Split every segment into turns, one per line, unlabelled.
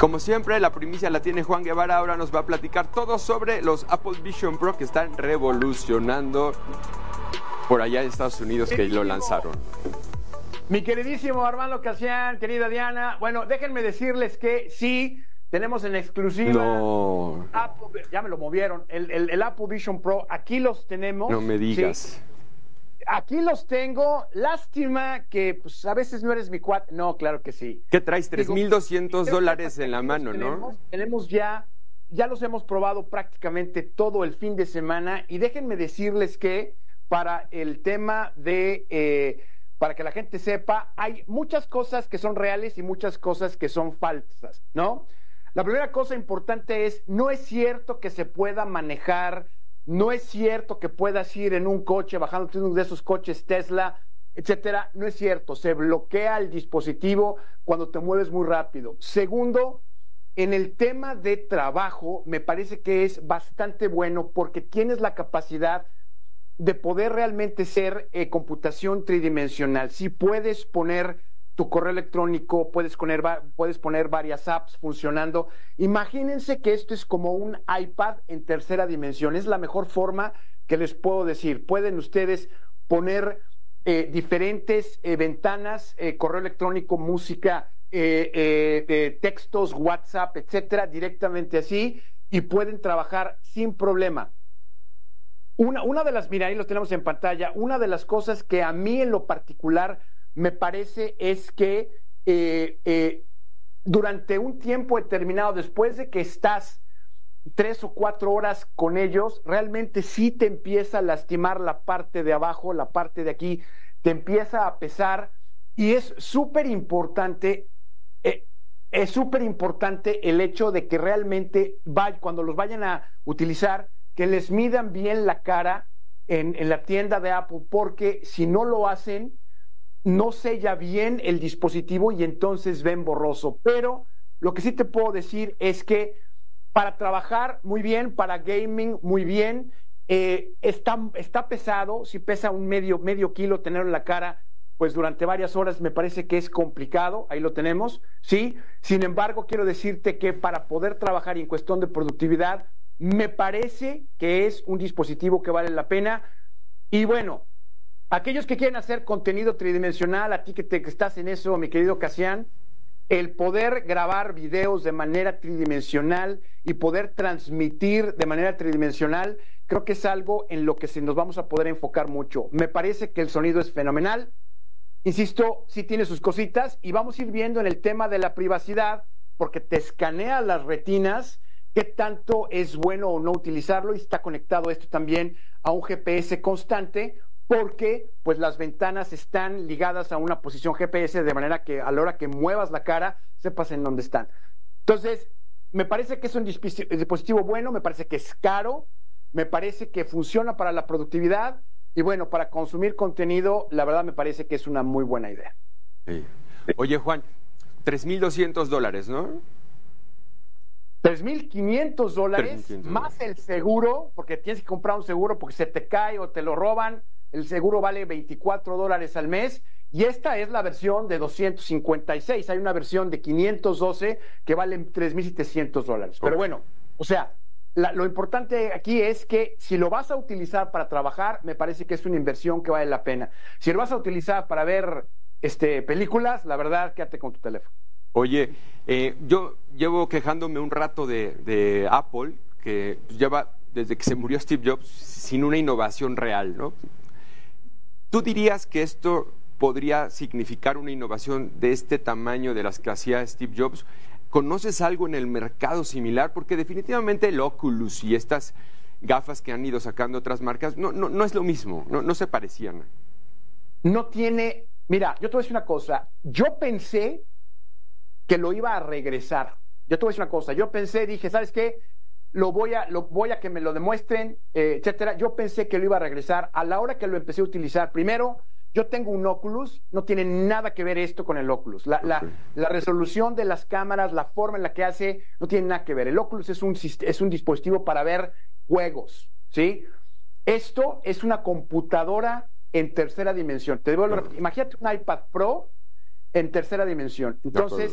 Como siempre, la primicia la tiene Juan Guevara. Ahora nos va a platicar todo sobre los Apple Vision Pro que están revolucionando por allá en Estados Unidos, que lo lanzaron.
Mi queridísimo Armando Casian, querida Diana, bueno, déjenme decirles que sí, tenemos en exclusiva Apple, ya me lo movieron, el Apple Vision Pro, aquí los tenemos.
No me digas.
¿Sí? Aquí los tengo, lástima que pues, a veces no eres mi cuate. No, claro que sí.
¿Qué traes? $3,200 en la mano, ¿no?
Tenemos ya los hemos probado prácticamente todo el fin de semana y déjenme decirles que para el tema de, para que la gente sepa, hay muchas cosas que son reales y muchas cosas que son falsas, ¿no? La primera cosa importante es, no es cierto que se pueda manejar. No es cierto que puedas ir en un coche, bajándote uno de esos coches Tesla, etcétera. No es cierto. Se bloquea el dispositivo cuando te mueves muy rápido. Segundo, en el tema de trabajo, me parece que es bastante bueno porque tienes la capacidad de poder realmente ser computación tridimensional. Si puedes poner tu correo electrónico, puedes poner varias apps funcionando. Imagínense que esto es como un iPad en tercera dimensión. Es la mejor forma que les puedo decir. Pueden ustedes poner diferentes ventanas, correo electrónico, música, textos, WhatsApp, etcétera, directamente así, y pueden trabajar sin problema. Una de las, mira, ahí lo tenemos en pantalla, una de las cosas que a mí en lo particular me parece es que durante un tiempo determinado, después de que estás 3 o 4 horas con ellos, realmente sí te empieza a lastimar la parte de abajo, la parte de aquí, te empieza a pesar y es súper importante el hecho de que realmente cuando los vayan a utilizar, que les midan bien la cara en la tienda de Apple, porque si no lo hacen, no sella bien el dispositivo y entonces ven borroso. Pero lo que sí te puedo decir es que para trabajar muy bien, para gaming muy bien, está pesado, si pesa un medio kilo tenerlo en la cara, pues durante varias horas me parece que es complicado, ahí lo tenemos, ¿sí? Sin embargo, quiero decirte que para poder trabajar y en cuestión de productividad, me parece que es un dispositivo que vale la pena. Y bueno, aquellos que quieren hacer contenido tridimensional, a ti que estás en eso, mi querido Casian, el poder grabar videos de manera tridimensional y poder transmitir de manera tridimensional, creo que es algo en lo que nos vamos a poder enfocar mucho. Me parece que el sonido es fenomenal. Insisto, sí tiene sus cositas y vamos a ir viendo en el tema de la privacidad, porque te escanea las retinas, qué tanto es bueno o no utilizarlo, y está conectado esto también a un GPS constante, porque pues las ventanas están ligadas a una posición GPS de manera que a la hora que muevas la cara sepas en dónde están. Entonces, me parece que es un dispositivo bueno, me parece que es caro, me parece que funciona para la productividad y bueno, para consumir contenido, la verdad me parece que es una muy buena idea.
Sí. Oye, Juan, $3,200, ¿no?
$3,500 más el seguro, porque tienes que comprar un seguro porque se te cae o te lo roban. El seguro vale $24 al mes y esta es la versión de 256. Hay una versión de 512 que vale $3,700. Pero bueno, o sea, lo importante aquí es que si lo vas a utilizar para trabajar, me parece que es una inversión que vale la pena. Si lo vas a utilizar para ver películas, la verdad, quédate con tu teléfono.
Oye, yo llevo quejándome un rato de Apple, que lleva desde que se murió Steve Jobs sin una innovación real, ¿no? ¿Tú dirías que esto podría significar una innovación de este tamaño de las que hacía Steve Jobs? ¿Conoces algo en el mercado similar? Porque definitivamente el Oculus y estas gafas que han ido sacando otras marcas no es lo mismo, no se parecían.
No tiene... Mira, yo te voy a decir una cosa. Yo pensé que lo iba a regresar. Yo te voy a decir una cosa. Yo pensé, dije, ¿sabes qué? Lo voy a que me lo demuestren, etcétera. Yo pensé que lo iba a regresar. A la hora que lo empecé a utilizar, primero, yo tengo un Oculus, no tiene nada que ver esto con el Oculus. La resolución de las cámaras, la forma en la que hace, no tiene nada que ver. El Oculus es un dispositivo para ver juegos, ¿sí? Esto es una computadora en tercera dimensión. Imagínate un iPad Pro en tercera dimensión. Entonces,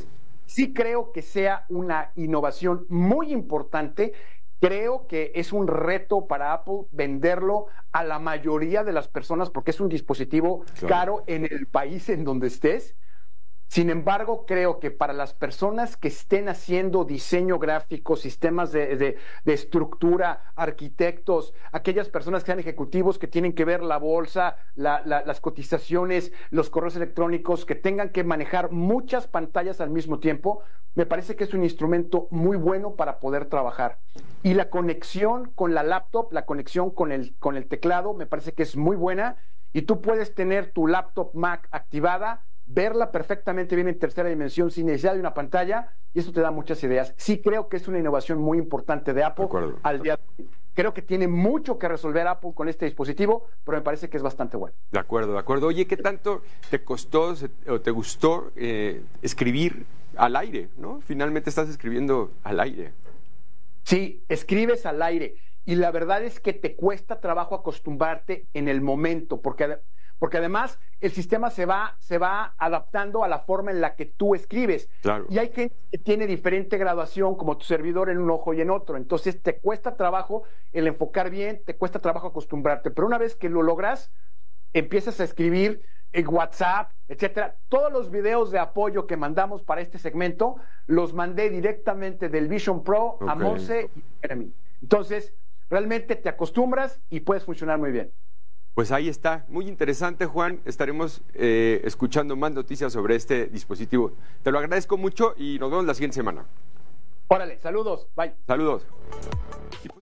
sí creo que sea una innovación muy importante. Creo que es un reto para Apple venderlo a la mayoría de las personas porque es un dispositivo caro en el país en donde estés. Sin embargo, creo que para las personas que estén haciendo diseño gráfico, sistemas de estructura, arquitectos, aquellas personas que sean ejecutivos que tienen que ver la bolsa, las cotizaciones, los correos electrónicos, que tengan que manejar muchas pantallas al mismo tiempo, me parece que es un instrumento muy bueno para poder trabajar. Y la conexión con la laptop, la conexión con el teclado, me parece que es muy buena. Y tú puedes tener tu laptop Mac activada, verla perfectamente bien en tercera dimensión sin necesidad de una pantalla, y eso te da muchas ideas. Sí creo que es una innovación muy importante de Apple al día de hoy. Creo que tiene mucho que resolver Apple con este dispositivo, pero me parece que es bastante bueno.
De acuerdo, de acuerdo. Oye, ¿qué tanto te costó o te gustó escribir al aire, ¿no? Finalmente estás escribiendo al aire.
Sí, escribes al aire. Y la verdad es que te cuesta trabajo acostumbrarte en el momento, porque además el sistema se va adaptando a la forma en la que tú escribes.
Claro.
Y hay gente que tiene diferente graduación, como tu servidor, en un ojo y en otro. Entonces te cuesta trabajo el enfocar bien, te cuesta trabajo acostumbrarte. Pero una vez que lo logras, empiezas a escribir en WhatsApp, etcétera. Todos los videos de apoyo que mandamos para este segmento los mandé directamente del Vision Pro a Monse y Jeremy. Entonces, realmente te acostumbras y puedes funcionar muy bien.
Pues ahí está, muy interesante, Juan. Estaremos escuchando más noticias sobre este dispositivo. Te lo agradezco mucho y nos vemos la siguiente semana.
Órale, saludos, bye.
Saludos.